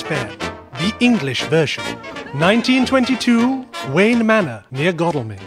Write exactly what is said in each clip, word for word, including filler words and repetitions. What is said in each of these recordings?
Fair, the English version. nineteen twenty-two, Wayne Manor, near Godalming.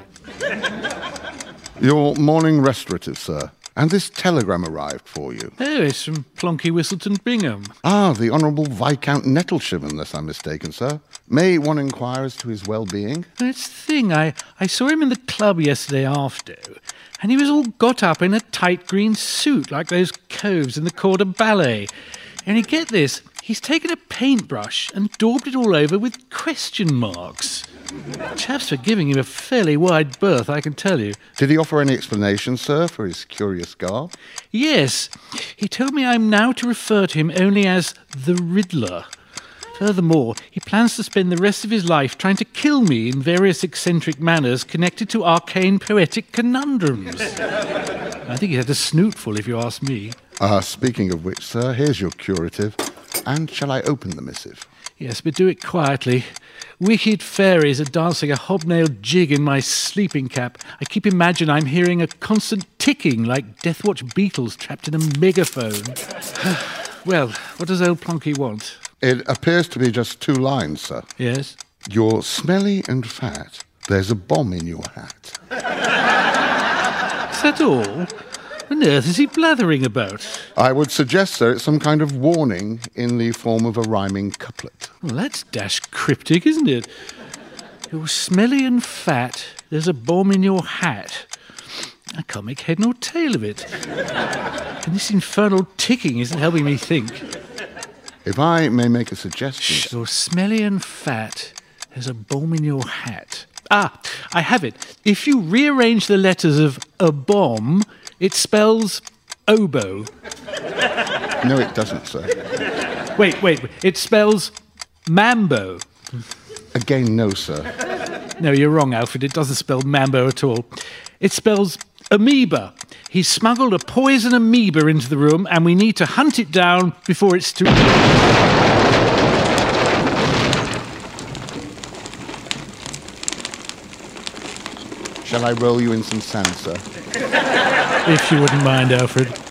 Your morning restorative, sir. And this telegram arrived for you. Oh, it's from Plonky Whistleton Bingham. Ah, the Honourable Viscount Nettlesham, unless I'm mistaken, sir. May one inquire as to his well-being? That's the thing. I, I saw him in the club yesterday after, and he was all got up in a tight green suit, like those coves in the Corps de Ballet. And you get this, he's taken a paintbrush and daubed it all over with question marks. Chaps are giving him a fairly wide berth, I can tell you. Did he offer any explanation, sir, for his curious garb? Yes. He told me I'm now to refer to him only as the Riddler. Furthermore, he plans to spend the rest of his life trying to kill me in various eccentric manners connected to arcane poetic conundrums. I think he had a snootful, if you ask me. Ah, uh, speaking of which, sir, here's your curative. And shall I open the missive? Yes, but do it quietly. Wicked fairies are dancing a hobnailed jig in my sleeping cap. I keep imagining I'm hearing a constant ticking like Deathwatch Beatles trapped in a megaphone. Well, what does old Plonky want? It appears to be just two lines, sir. Yes? You're smelly and fat. There's a bomb in your hat. Is that all? What on earth is he blathering about? I would suggest, sir, it's some kind of warning in the form of a rhyming couplet. Well, that's dash cryptic, isn't it? You're smelly and fat. There's a bomb in your hat. I can't make head nor tail of it. And this infernal ticking isn't helping me think. If I may make a suggestion... Shh, you're smelly and fat. There's a bomb in your hat. Ah, I have it. If you rearrange the letters of a bomb, it spells oboe. No, it doesn't, sir. Wait, wait, wait. It spells mambo. Again, no, sir. No, you're wrong, Alfred. It doesn't spell mambo at all. It spells amoeba. He smuggled a poison amoeba into the room, and we need to hunt it down before it's too... Shall I roll you in some sand, sir? If you wouldn't mind, Alfred.